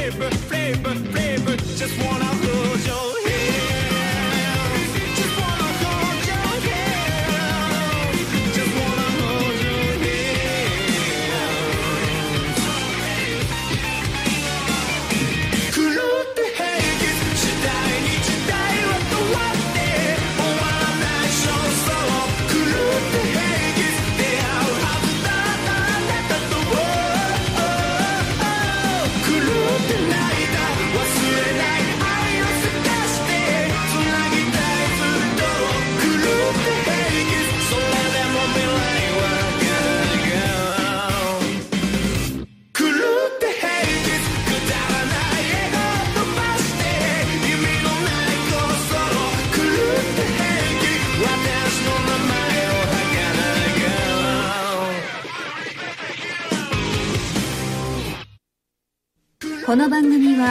flavor, flavor, flavor. Just wanna hold your hand. Just wanna hold your hand. Just wanna hold your hand. 狂って平気、次第に時代は変わって終わらない焦燥。狂って平気、出会うはずだったあなたと。狂ってないだ、忘れない愛を探してつなぎたいずっと。狂って平気、それでも未来は狂って平気、くだらない笑顔飛ばして意味のないコソロ。狂って平気、私の名前を吐かないか。 この番組は